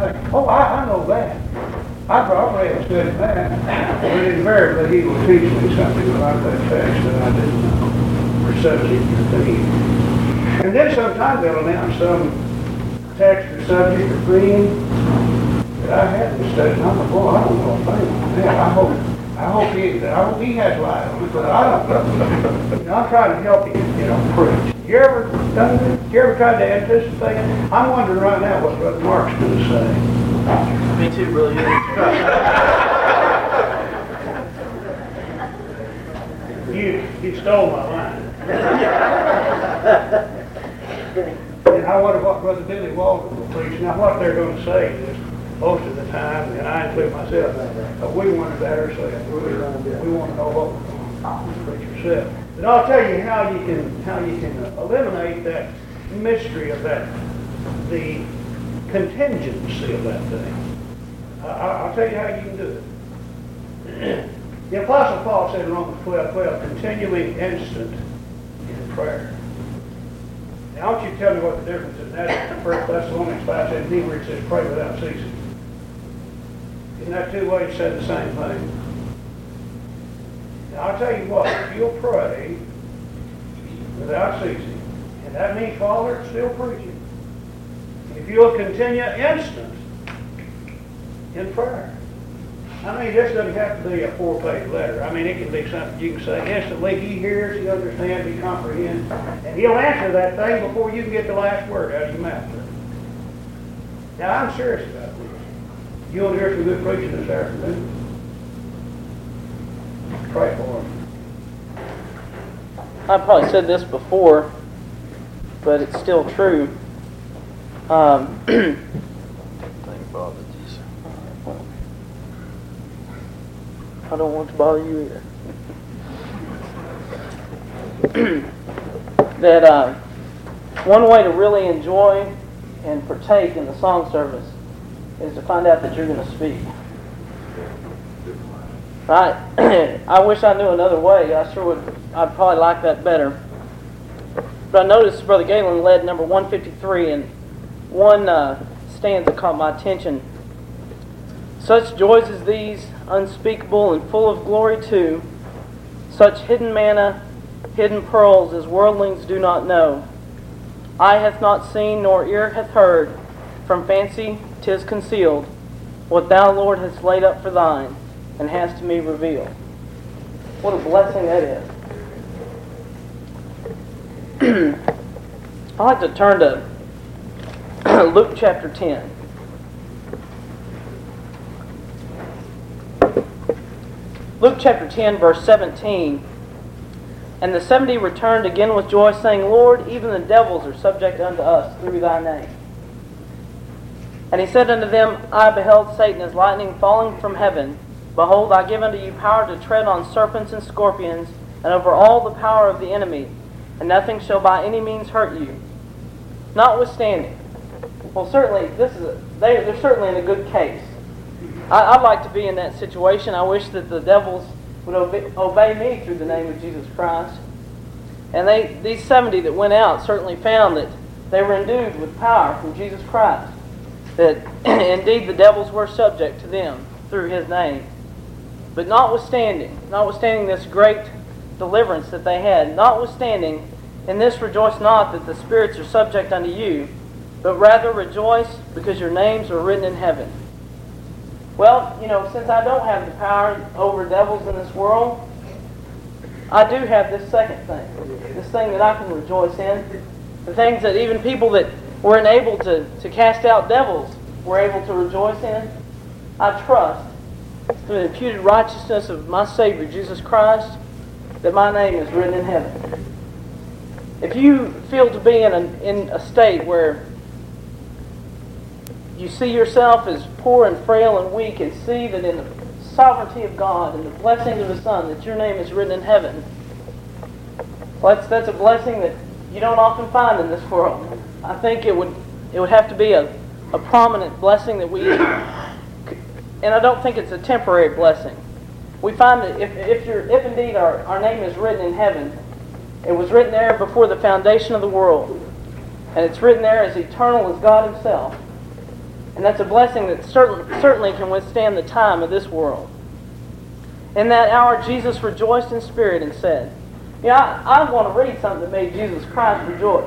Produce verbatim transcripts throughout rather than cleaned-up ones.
think, oh, I, I know that. I probably have studied that. But invariably he will teach me something about that text that I didn't know, or subject or theme. And then sometimes they'll announce some text or subject or theme that I hadn't studied. And I'm like, boy, I don't know a thing on that. I hope, I hope he, I hope he has light on it, but I don't know. You know, I'm trying to help you, you know, preach. You ever done that? You ever tried to anticipate? I'm wondering right now what Brother Mark's going to say. Me too, Brother. you, you stole my line. And I wonder what Brother Billy Walton will preach. Now, what they're going to say is, most of the time, and I include myself, uh, we want to better say it. We, we want to know what we're going to preach yourself. But I'll tell you how you can how you can eliminate that mystery of that, the contingency of that thing. Uh, I'll tell you how you can do it. The Apostle Paul said in Romans twelve twelve, continuing instant in prayer. Now, I want you to tell me what the difference is. That's in First Thessalonians five seventeen, where it says, pray without ceasing. Isn't that two ways said the same thing? Now, I'll tell you what, if you'll pray without ceasing, and that means, Father, it's still preaching. If you'll continue instant in prayer. I mean, this doesn't have to be a four-page letter. I mean, it can be something you can say instantly. He hears, he understands, he comprehends, and he'll answer that thing before you can get the last word out of your mouth. Now, I'm serious about this. You want to hear some good preaching this afternoon? Pray for him. I've probably said this before, but it's still true. Um, I don't want to bother you either. that uh, one way to really enjoy and partake in the song service is to find out that you're going to speak. I, I wish I knew another way. I sure would. I'd probably like that better. But I noticed Brother Galen led number one fifty-three, and one uh, stanza caught my attention. Such joys as these, unspeakable and full of glory too, such hidden manna, hidden pearls as worldlings do not know. Eye hath not seen, nor ear hath heard, from fancy 'tis concealed, what thou, Lord, hast laid up for thine, and hast to me revealed. What a blessing that is. I'd like to turn to Luke chapter ten. Luke chapter ten, verse seventeen. And the seventy returned again with joy, saying, Lord, even the devils are subject unto us through thy name. And he said unto them, I beheld Satan as lightning falling from heaven. Behold, I give unto you power to tread on serpents and scorpions, and over all the power of the enemy, and nothing shall by any means hurt you. Notwithstanding, well, certainly this is a, they, they're certainly in a good case. I, I'd like to be in that situation. I wish that the devils would obey, obey me through the name of Jesus Christ. And they, these seventy that went out certainly found that they were endued with power from Jesus Christ. That indeed the devils were subject to them through His name. But notwithstanding, notwithstanding this great deliverance that they had, notwithstanding, in this rejoice not that the spirits are subject unto you, but rather rejoice because your names are written in heaven. Well, you know, since I don't have the power over devils in this world, I do have this second thing. This thing that I can rejoice in. The things that even people that were enabled to, to cast out devils were able to rejoice in. I trust, through the imputed righteousness of my Savior, Jesus Christ, that my name is written in heaven. If you feel to be in a, in a state where you see yourself as poor and frail and weak, and see that in the sovereignty of God and the blessings of His Son, that your name is written in heaven, well, that's, that's a blessing that you don't often find in this world. I think it would it would have to be a, a prominent blessing that we, and I don't think it's a temporary blessing. We find that if if, you're, if indeed our, our name is written in heaven, it was written there before the foundation of the world, and it's written there as eternal as God Himself. And that's a blessing that certain, certainly can withstand the time of this world. In that hour, Jesus rejoiced in spirit and said, yeah, I, I want to read something that made Jesus Christ rejoice.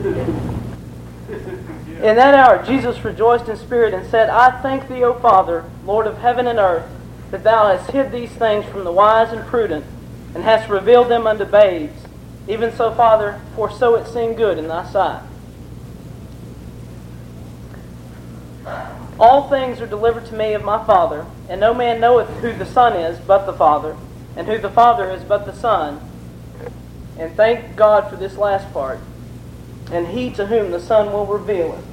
In that hour, Jesus rejoiced in spirit and said, I thank thee, O Father, Lord of heaven and earth, that thou hast hid these things from the wise and prudent, and hast revealed them unto babes. Even so, Father, for so it seemed good in thy sight. All things are delivered to me of my Father, and no man knoweth who the Son is but the Father, and who the Father is but the Son. And thank God for this last part. And he to whom the Son will reveal it.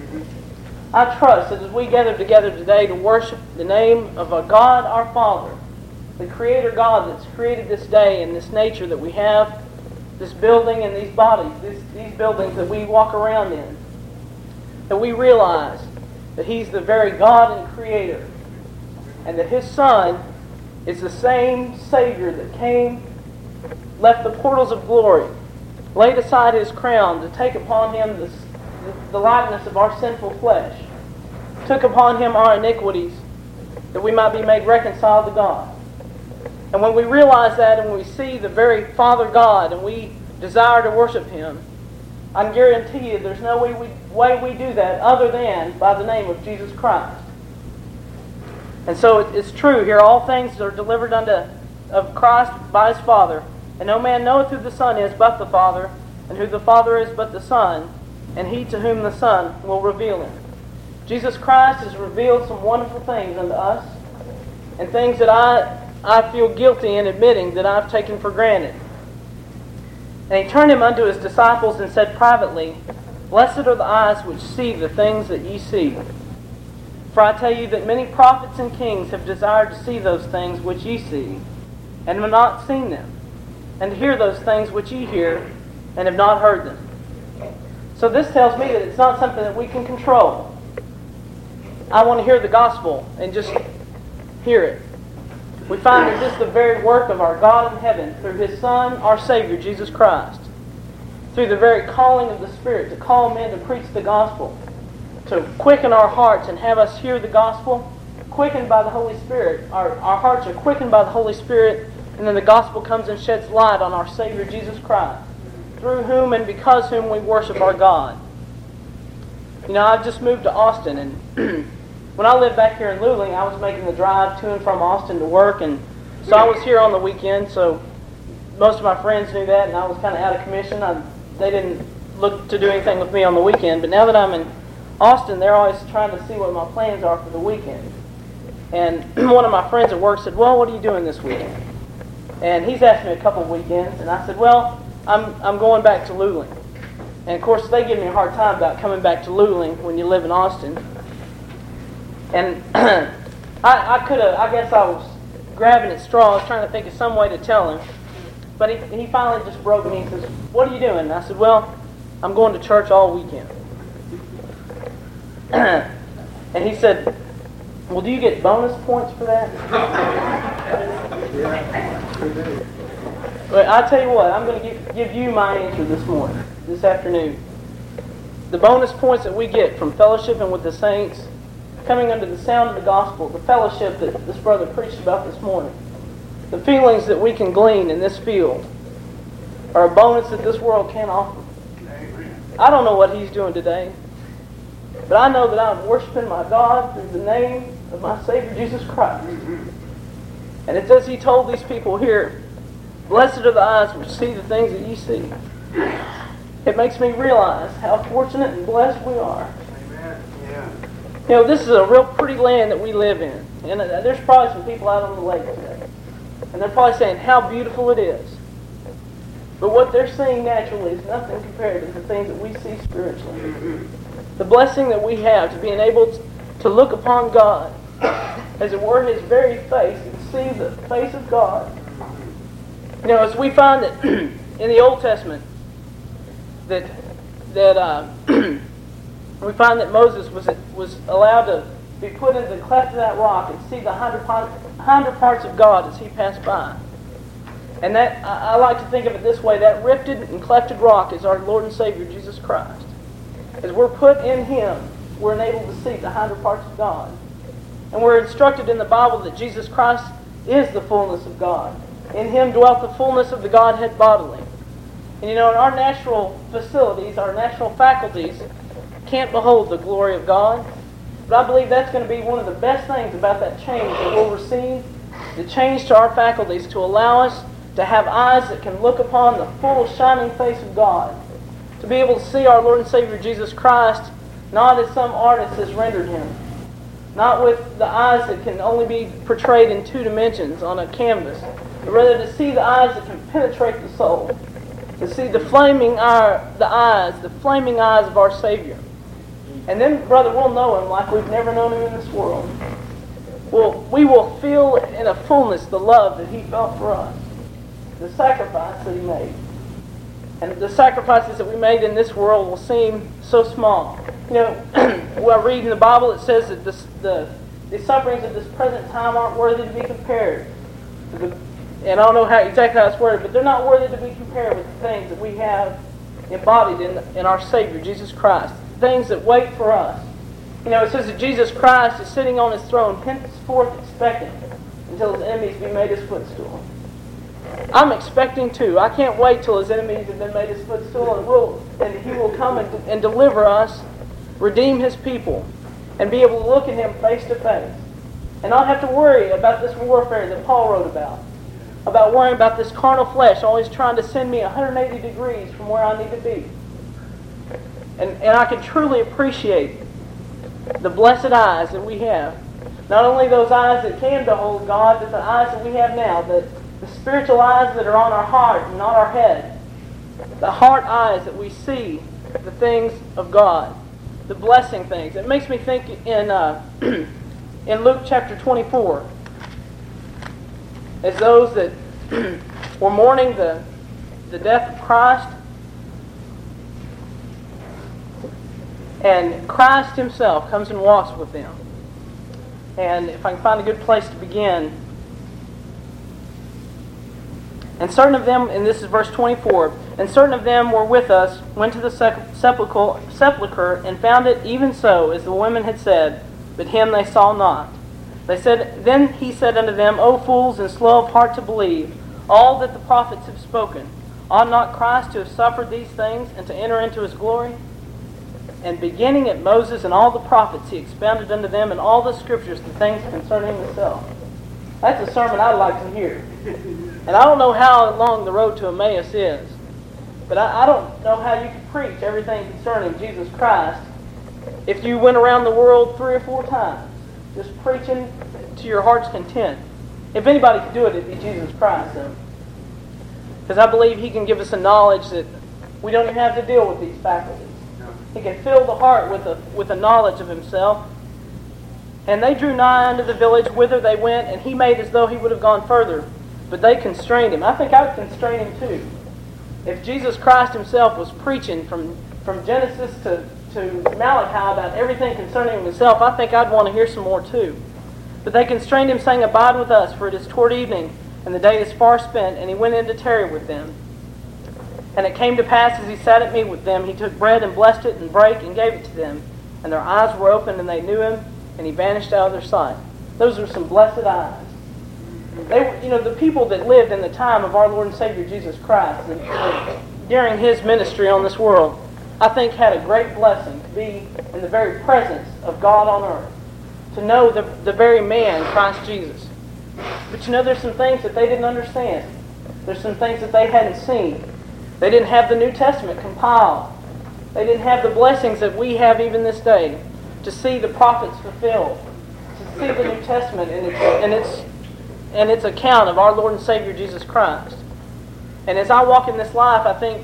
I trust that as we gather together today to worship the name of a God our Father, the Creator God that's created this day and this nature that we have, this building and these bodies, this, these buildings that we walk around in, that we realize that He's the very God and Creator, and that His Son is the same Savior that came, left the portals of glory, laid aside His crown to take upon Him the, the likeness of our sinful flesh, took upon Him our iniquities, that we might be made reconciled to God. And when we realize that and we see the very Father God and we desire to worship Him, I can guarantee you there's no way we, way we do that other than by the name of Jesus Christ. And so it, it's true here, all things are delivered unto of Christ by His Father, and no man knoweth who the Son is but the Father, and who the Father is but the Son, and he to whom the Son will reveal Him. Jesus Christ has revealed some wonderful things unto us, and things that I, I feel guilty in admitting that I've taken for granted. And He turned Him unto His disciples and said privately, Blessed are the eyes which see the things that ye see. For I tell you that many prophets and kings have desired to see those things which ye see, and have not seen them, and to hear those things which ye hear, and have not heard them. So this tells me that it's not something that we can control. I want to hear the gospel and just hear it. We find that this is the very work of our God in heaven through His Son, our Savior, Jesus Christ. Through the very calling of the Spirit to call men to preach the gospel, to quicken our hearts and have us hear the gospel, quickened by the Holy Spirit. Our, our hearts are quickened by the Holy Spirit, and then the gospel comes and sheds light on our Savior, Jesus Christ, through whom and because whom we worship our God. You know, I've just moved to Austin, and when I lived back here in Luling, I was making the drive to and from Austin to work, and so I was here on the weekend, so most of my friends knew that, and I was kind of out of commission. I, they didn't look to do anything with me on the weekend, but now that I'm in Austin, they're always trying to see what my plans are for the weekend. And one of my friends at work said, well, what are you doing this weekend? And he's asked me a couple of weekends, and I said, well, I'm I'm going back to Luling. And of course, they give me a hard time about coming back to Luling when you live in Austin. And I, I could have, I guess I was grabbing at straws, trying to think of some way to tell him. But he, he finally just broke me. He says, what are you doing? And I said, well, I'm going to church all weekend. And he said, well, do you get bonus points for that? But I tell you what, I'm going to give, give you my answer this morning, this afternoon. The bonus points that we get from fellowshipping with the saints, coming under the sound of the gospel, the fellowship that this brother preached about this morning, the feelings that we can glean in this field are a bonus that this world can't offer. I don't know what he's doing today, but I know that I'm worshiping my God through the name of my Savior Jesus Christ. And it's as he told these people here, blessed are the eyes which see the things that ye see. It makes me realize how fortunate and blessed we are. Amen. Yeah. You know, this is a real pretty land that we live in. And there's probably some people out on the lake today. And they're probably saying how beautiful it is. But what they're seeing naturally is nothing compared to the things that we see spiritually. The blessing that we have to being able to look upon God, as it were His very face, and see the face of God. You know, as we find that in the Old Testament, that that uh, we find that Moses was was allowed to be put into the cleft of that rock and see the hinder parts of God as he passed by. And that I, I like to think of it this way: that rifted and clefted rock is our Lord and Savior Jesus Christ. As we're put in Him, we're enabled to see the hinder parts of God. And we're instructed in the Bible that Jesus Christ is the fullness of God. In Him dwelt the fullness of the Godhead bodily. And you know, in our natural facilities, our natural faculties can't behold the glory of God. But I believe that's going to be one of the best things about that change that we'll receive, the change to our faculties to allow us to have eyes that can look upon the full shining face of God, to be able to see our Lord and Savior Jesus Christ not as some artist has rendered Him, not with the eyes that can only be portrayed in two dimensions on a canvas, but rather to see the eyes that can penetrate the soul, to see the flaming eye, the eyes, the flaming eyes of our Savior. And then, brother, we'll know Him like we've never known Him in this world. Well, we will feel in a fullness the love that He felt for us, the sacrifice that He made. And the sacrifices that we made in this world will seem so small. You know, when I read in the Bible, it says that this, the, the sufferings of this present time aren't worthy to be compared to the, and I don't know how exactly how it's worded, but they're not worthy to be compared with the things that we have embodied in, in our Savior, Jesus Christ. Things that wait for us. You know, it says that Jesus Christ is sitting on His throne, henceforth expecting until His enemies be made His footstool. I'm expecting too. I can't wait till His enemies have been made His footstool, and will and He will come and, and deliver us, redeem His people, and be able to look at Him face to face, and not have to worry about this warfare that Paul wrote about, about worrying about this carnal flesh always trying to send me one hundred eighty degrees from where I need to be. And, and I can truly appreciate the blessed eyes that we have. Not only those eyes that can behold God, but the eyes that we have now, the, the spiritual eyes that are on our heart and not our head. The heart eyes that we see the things of God, the blessing things. It makes me think in, uh, in Luke chapter twenty-four, as those that were mourning the, the death of Christ, and Christ Himself comes and walks with them. And if I can find a good place to begin. And certain of them, and this is verse twenty-four, and certain of them were with us, went to the sepulchre, sepulchre, and found it even so, as the women had said, but Him they saw not. They said, Then He said unto them, O fools, and slow of heart to believe all that the prophets have spoken. Ought not Christ to have suffered these things, and to enter into His glory? And beginning at Moses and all the prophets, He expounded unto them in all the Scriptures the things concerning Himself. That's a sermon I'd like to hear. And I don't know how long the road to Emmaus is, but I, I don't know how you could preach everything concerning Jesus Christ if you went around the world three or four times, just preaching to your heart's content. If anybody could do it, it'd be Jesus Christ. Because I believe He can give us a knowledge that we don't even have to deal with these faculties. He can fill the heart with a, with a knowledge of Himself. And they drew nigh unto the village whither they went, and He made as though He would have gone further. But they constrained Him. I think I would constrain Him too. If Jesus Christ Himself was preaching from, from Genesis to, to Malachi about everything concerning Himself, I think I'd want to hear some more too. But they constrained Him, saying, Abide with us, for it is toward evening, and the day is far spent. And He went in to tarry with them. And it came to pass, as He sat at meat with them, He took bread and blessed it, and brake, and gave it to them. And their eyes were opened, and they knew Him, and He vanished out of their sight. Those are some blessed eyes. They were, you know, the people that lived in the time of our Lord and Savior Jesus Christ, and, and during His ministry on this world, I think had a great blessing to be in the very presence of God on earth, to know the, the very man, Christ Jesus. But you know, there's some things that they didn't understand. There's some things that they hadn't seen. They didn't have the New Testament compiled. They didn't have the blessings that we have even this day to see the prophets fulfilled, to see the New Testament and its, and its, and its account of our Lord and Savior Jesus Christ. And as I walk in this life, I think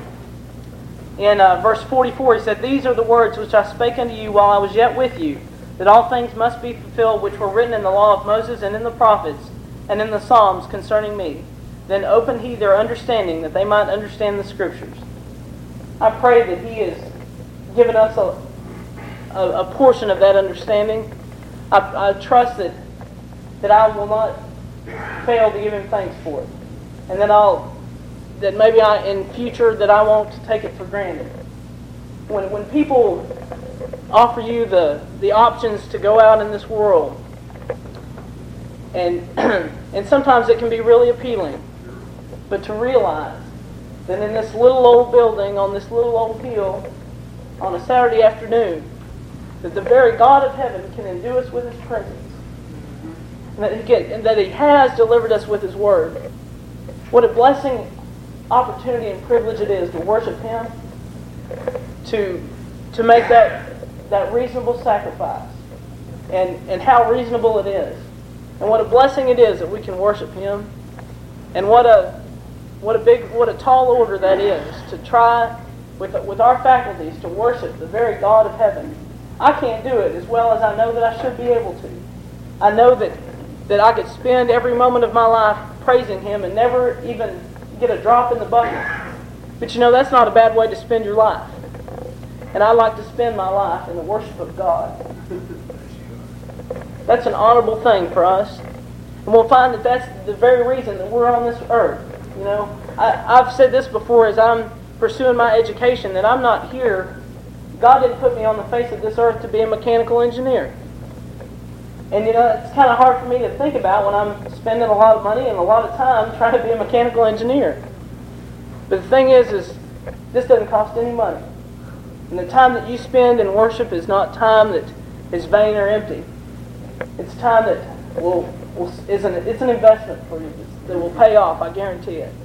in uh, verse forty-four, He said, These are the words which I spake unto you while I was yet with you, that all things must be fulfilled which were written in the law of Moses and in the prophets and in the Psalms concerning me. Then opened He their understanding, that they might understand the Scriptures. I pray that He has given us a, a, a portion of that understanding. I, I trust that, that I will not fail to give Him thanks for it. And that I'll that maybe I in future that I won't take it for granted. When when people offer you the, the options to go out in this world. And, and sometimes it can be really appealing. But to realize that in this little old building, on this little old hill, on a Saturday afternoon, that the very God of heaven can endue us with His presence. And that He, get, and that He has delivered us with His Word. What a blessing, opportunity, and privilege it is to worship Him, to, to make that, that reasonable sacrifice, and, and how reasonable it is. And what a blessing it is that we can worship Him. And what a what a big, what a tall order that is, to try with, with our faculties to worship the very God of heaven. I can't do it as well as I know that I should be able to. I know that, that I could spend every moment of my life praising Him and never even get a drop in the bucket. But you know, that's not a bad way to spend your life. And I like to spend my life in the worship of God. That's an honorable thing for us. And we'll find that that's the very reason that we're on this earth. You know, I, I've said this before as I'm pursuing my education, that I'm not here. God didn't put me on the face of this earth to be a mechanical engineer. And you know, it's kind of hard for me to think about when I'm spending a lot of money and a lot of time trying to be a mechanical engineer. But the thing is, is this doesn't cost any money. And the time that you spend in worship is not time that is vain or empty. It's time that will, will is an, it's an investment for you that will pay off, I guarantee it.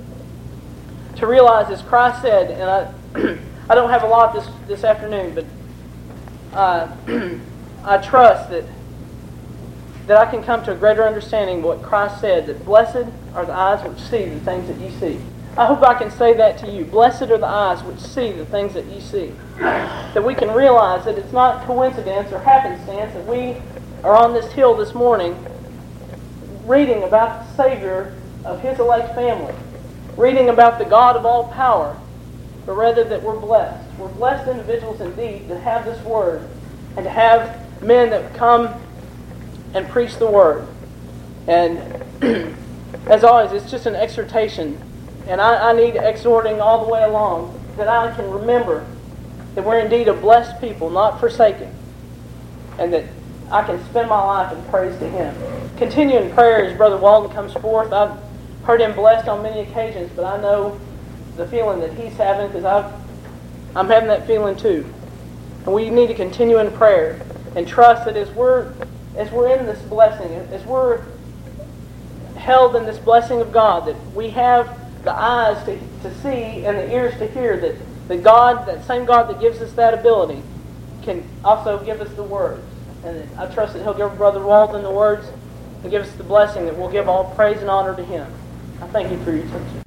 To realize, as Christ said, and I I don't have a lot this, this afternoon, but uh, I trust that that I can come to a greater understanding of what Christ said, that blessed are the eyes which see the things that you see. I hope I can say that to you. Blessed are the eyes which see the things that you see. That we can realize that it's not coincidence or happenstance that we are on this hill this morning reading about the Savior of His elect family, reading about the God of all power, but rather that we're blessed. We're blessed individuals indeed to have this Word and to have men that come and preach the Word. And as always, it's just an exhortation. And I, I need exhorting all the way along, that I can remember that we're indeed a blessed people, not forsaken. And that I can spend my life in praise to Him. Continue in prayer as Brother Walden comes forth. I've heard him blessed on many occasions, but I know the feeling that he's having, because I've I'm having that feeling too. And we need to continue in prayer and trust that as we're as we're in this blessing, as we're held in this blessing of God, that we have the eyes to, to see and the ears to hear, that the God, that same God that gives us that ability, can also give us the words. And I trust that He'll give Brother Walden the words and give us the blessing that we'll give all praise and honor to Him. I thank you for your attention.